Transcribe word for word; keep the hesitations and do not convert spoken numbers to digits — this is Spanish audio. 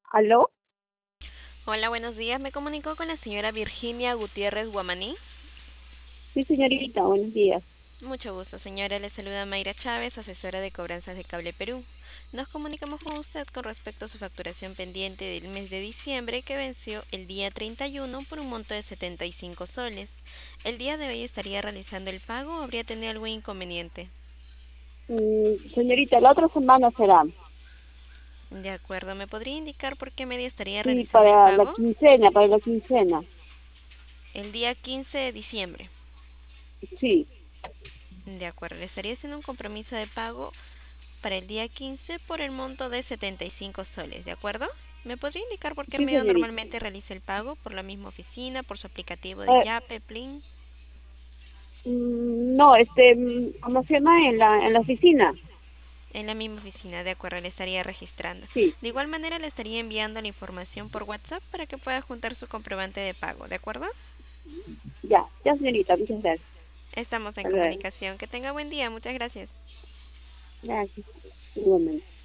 ¿Aló? Hola, buenos días. Me comunico con la señora Virginia Gutiérrez Guamaní. Sí, señorita, buenos días. Mucho gusto, señora. Le saluda Mayra Chávez, asesora de cobranzas de Cable Perú. Nos comunicamos con usted con respecto a su facturación pendiente del mes de diciembre que venció el día treinta y uno por un monto de setenta y cinco soles. ¿El día de hoy estaría realizando el pago o habría tenido algún inconveniente? Mm, señorita, la otra semana será. De acuerdo, ¿me podría indicar por qué medio estaría Sí, realizando el para la pago? quincena, para la quincena. El día quince de diciembre. Sí, De acuerdo, le estaría haciendo un compromiso de pago para el día quince por el monto de setenta y cinco soles, ¿de acuerdo? ¿Me podría indicar por qué sí, medio señorita. normalmente realiza el pago? ¿Por la misma oficina? ¿Por su aplicativo de Eh, Yape, Plin? mm, no, este, mm, ¿cómo se llama? En la, en la oficina. En la misma oficina, de acuerdo, le estaría registrando. Sí, De igual manera le estaría enviando la información por WhatsApp para que pueda juntar su comprobante de pago, ¿de acuerdo? ya, ya, señorita, muchas gracias. Estamos en Hasta luego. comunicación. Que tenga buen día, muchas gracias. Gracias. Igualmente.